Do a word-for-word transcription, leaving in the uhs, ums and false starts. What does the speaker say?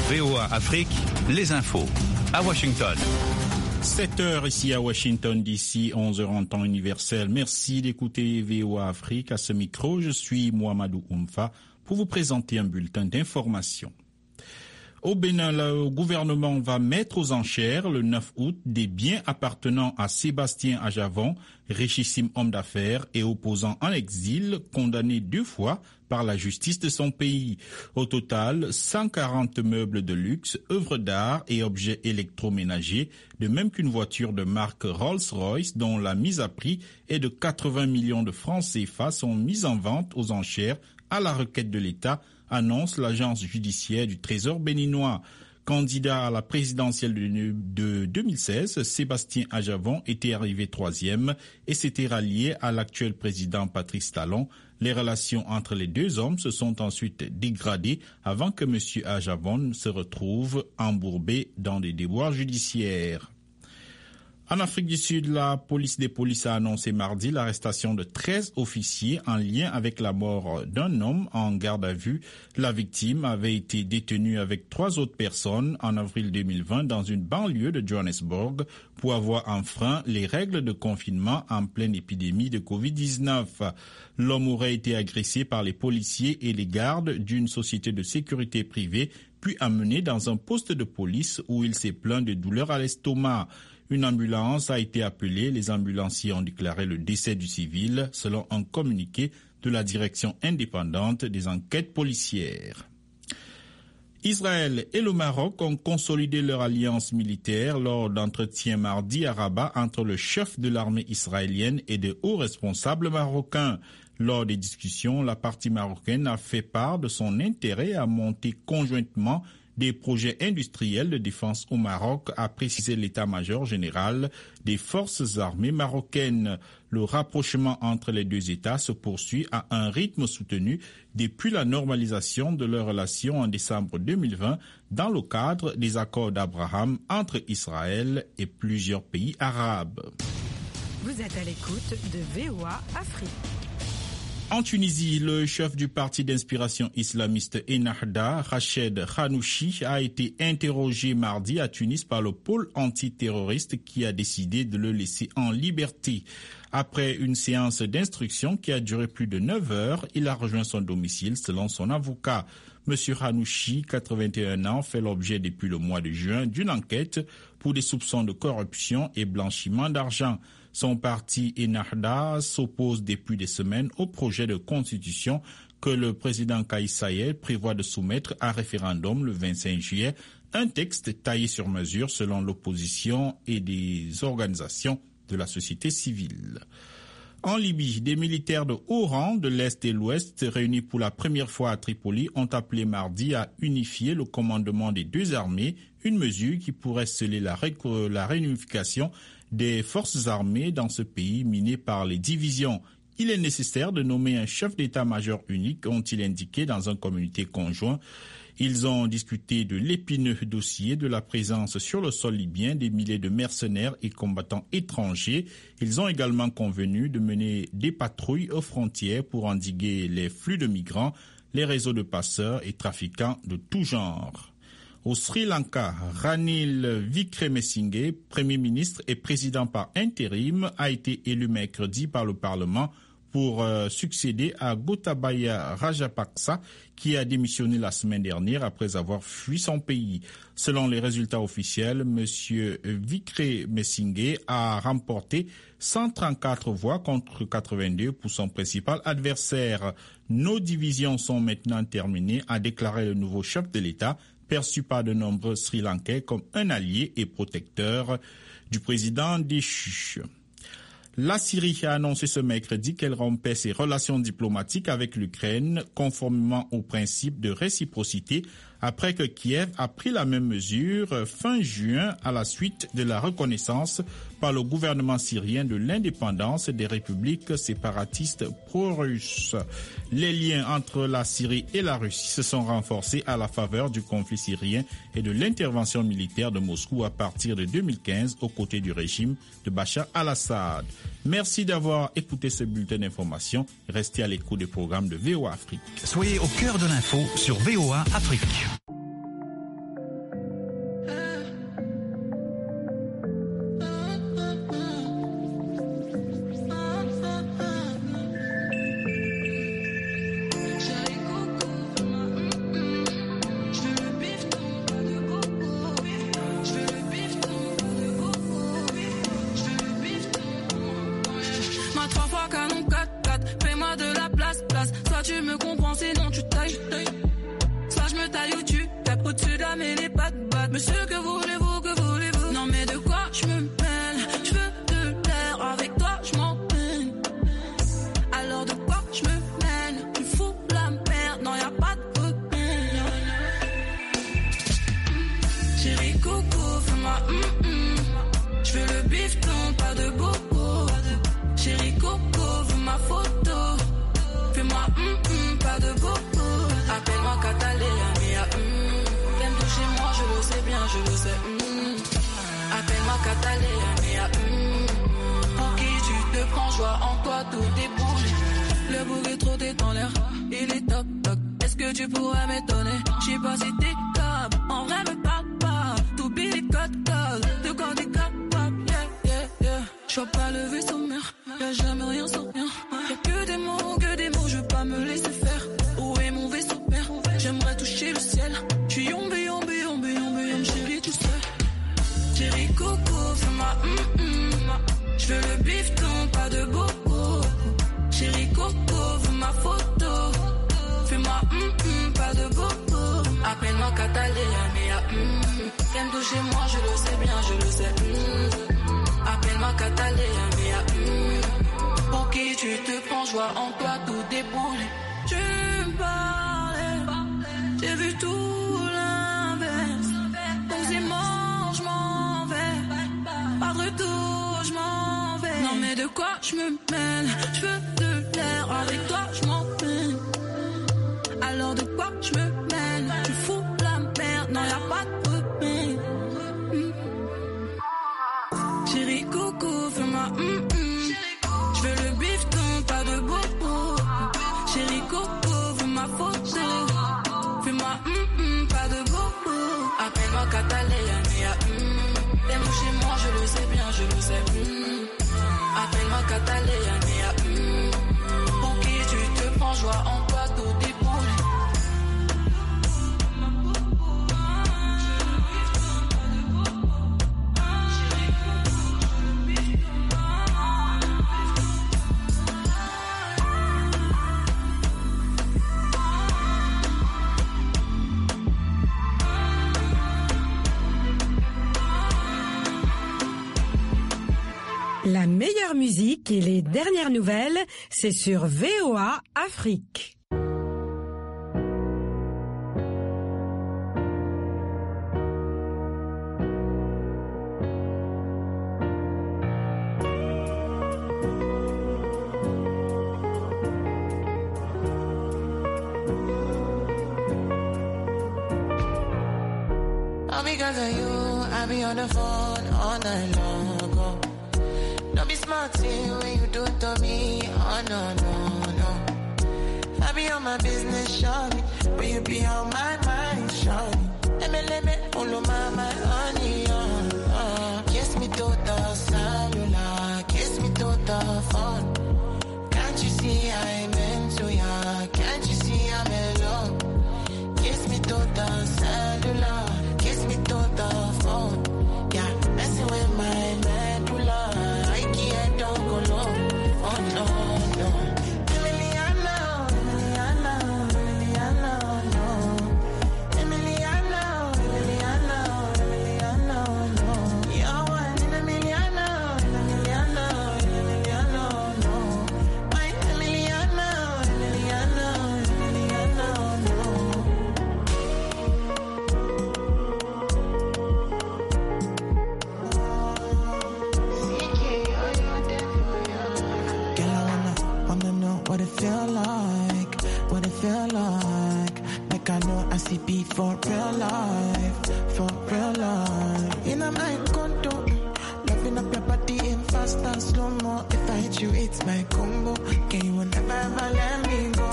V O A Afrique, les infos. À Washington. sept heures ici à Washington D C, onze heures en temps universel. Merci d'écouter V O A Afrique. À ce micro, je suis Mohamedou Oumfa pour vous présenter un bulletin d'information. Au Bénin, le gouvernement va mettre aux enchères le neuf août des biens appartenant à Sébastien Ajavon, richissime homme d'affaires et opposant en exil, condamné deux fois par la justice de son pays. Au total, cent quarante meubles de luxe, œuvres d'art et objets électroménagers, de même qu'une voiture de marque Rolls-Royce dont la mise à prix est de quatre-vingts millions de francs C F A sont mises en vente aux enchères à la requête de l'État, annonce l'agence judiciaire du Trésor béninois. Candidat à la présidentielle de deux mille seize, Sébastien Ajavon était arrivé troisième et s'était rallié à l'actuel président Patrice Talon. Les relations entre les deux hommes se sont ensuite dégradées avant que M. Ajavon se retrouve embourbé dans des déboires judiciaires. En Afrique du Sud, la police des polices a annoncé mardi l'arrestation de treize officiers en lien avec la mort d'un homme en garde à vue. La victime avait été détenue avec trois autres personnes en avril deux mille vingt dans une banlieue de Johannesburg pour avoir enfreint les règles de confinement en pleine épidémie de covid dix-neuf. L'homme aurait été agressé par les policiers et les gardes d'une société de sécurité privée, puis amené dans un poste de police où il s'est plaint de douleurs à l'estomac. Une ambulance a été appelée. Les ambulanciers ont déclaré le décès du civil, selon un communiqué de la direction indépendante des enquêtes policières. Israël et le Maroc ont consolidé leur alliance militaire lors d'entretiens mardi à Rabat entre le chef de l'armée israélienne et de hauts responsables marocains. Lors des discussions, la partie marocaine a fait part de son intérêt à monter conjointement des projets industriels de défense au Maroc, a précisé l'état-major général des forces armées marocaines. Le rapprochement entre les deux États se poursuit à un rythme soutenu depuis la normalisation de leurs relations en décembre deux mille vingt dans le cadre des accords d'Abraham entre Israël et plusieurs pays arabes. Vous êtes à l'écoute de V O A Afrique. En Tunisie, le chef du parti d'inspiration islamiste Ennahda, Rached Ghannouchi, a été interrogé mardi à Tunis par le pôle antiterroriste qui a décidé de le laisser en liberté. Après une séance d'instruction qui a duré plus de neuf heures, il a rejoint son domicile selon son avocat. Monsieur Ghannouchi, quatre-vingt-un ans, fait l'objet depuis le mois de juin d'une enquête pour des soupçons de corruption et blanchiment d'argent. Son parti Ennahda s'oppose depuis des semaines au projet de constitution que le président Kais Saied prévoit de soumettre à référendum le vingt-cinq juillet, un texte taillé sur mesure selon l'opposition et des organisations de la société civile. En Libye, des militaires de haut rang de l'Est et l'Ouest réunis pour la première fois à Tripoli ont appelé mardi à unifier le commandement des deux armées, une mesure qui pourrait sceller la, ré- la réunification des forces armées dans ce pays miné par les divisions. Il est nécessaire de nommer un chef d'état-major unique, ont-ils indiqué dans un communiqué conjoint. Ils ont discuté de l'épineux dossier de la présence sur le sol libyen des milliers de mercenaires et combattants étrangers. Ils ont également convenu de mener des patrouilles aux frontières pour endiguer les flux de migrants, les réseaux de passeurs et trafiquants de tout genre. Au Sri Lanka, Ranil Wickremesinghe, Premier ministre et président par intérim, a été élu mercredi par le Parlement pour euh, succéder à Gotabaya Rajapaksa, qui a démissionné la semaine dernière après avoir fui son pays. Selon les résultats officiels, M. Wickremesinghe a remporté cent trente-quatre voix contre quatre-vingt-deux pour son principal adversaire. Nos divisions sont maintenant terminées, a déclaré le nouveau chef de l'État, perçu par de nombreux Sri Lankais comme un allié et protecteur du président déchu. La Syrie a annoncé ce mercredi qu'elle rompait ses relations diplomatiques avec l'Ukraine conformément au principe de réciprocité après que Kiev a pris la même mesure fin juin à la suite de la reconnaissance par le gouvernement syrien de l'indépendance des républiques séparatistes pro-russes. Les liens entre la Syrie et la Russie se sont renforcés à la faveur du conflit syrien et de l'intervention militaire de Moscou à partir de deux mille quinze aux côtés du régime de Bachar al-Assad. Merci d'avoir écouté ce bulletin d'information. Restez à l'écoute des programmes de V O A Afrique. Soyez au cœur de l'info sur V O A Afrique. femmes et les pattes battent. Monsieur, que voulez-vous, que voulez-vous? Non mais de quoi je me mêle? Je veux de l'air, avec toi je m'en peine. Alors de quoi je me mêle? Tu fous la merde, non y'a pas de problème. Chérie coco, fais-moi hum hum. Je veux le bifton, pas de bobo. Chérie coco, veux ma photo. Fais-moi hum hum, pas de bobo. Appelle-moi Catalina, mia hum. T'aimes toucher moi, je le sais bien, je le sais hum. Appelle-moi Catalina, mia hum. Pour qui tu te prends, joie en toi, tout déboule. Le bouc est trop t'es dans l'air, il est top top. Est-ce que tu pourrais m'étonner? J'sais pas si t'es top, en vrai me parle pas. Tout billet code code, de quoi t'es capable, yeah yeah yeah. J'vois pas le vaisseau mère, y'a jamais rien sans rien. Y'a que des mots, que des mots, je veux pas me laisser faire. Où est mon vaisseau père? J'aimerais toucher le ciel. J'suis yombe, yombe, yombe, yombe, yombe, chérie, tu sais. Chérie coco, fais-moi hum hum. J'veux le bifton, pas de bobo. Chérie coco, veux ma photo. Fais-moi hum hum, pas de bobo. Appelle-moi Catalina, mia hum. T'aimes toucher moi, je le sais bien, je le sais hum. Appelle-moi Catalina, mia hum. Pour qui tu te prends, joie en toi, tout déboule. Tu me parlais, j'ai vu tout l'inverse. Donc c'est mort, je m'en vais. Pas de retour, je m'en vais. Non mais de quoi je me mêle? Je veux de l'air, avec toi je m'en peine. Alors de quoi je me mêle? Tu fous la merde, non y'a pas de problème. mm. Chérie coco, fais-moi hum hum. Je veux le bifton, pas de bobo. Chérie coco, veux ma photo. Fais-moi hum hum, pas de bobo. Appelle-moi Catalina, mia hum. T'aimes chez moi, je le sais bien, je le sais hum. Appelle-moi Catalina, mia hum. Pour qui tu te prends, joie en toi, tout déboule. La meilleure musique et les dernières nouvelles, c'est sur V O A Afrique. All because of you, I be on the phone all night long ago. Don't be smart when you do it to me. Oh no, no, no. I be on my business, shawty, but you be on my mind, shawty. Let me, let me, follow my, my honey, uh, uh. Kiss me to the cellular, kiss me to the phone. Can't you see I'm into ya? Can't you see I'm in love? Kiss me to the cellular, kiss me to the phone. Yeah, messing with my medulla. Oh no, no. Emiliano, Emiliano, Emiliano, no. Emiliano, Emiliano, Emiliano, no. You're one in Emiliano, Emiliano, Emiliano, no. My Emiliano, Emiliano, Emiliano, no. What it feel like, what it feel like. Like I know I see beat for real life, for real life. In a my condo, loving up your body in fast and slow mo. If I hit you, it's my combo. Can you never ever let me go?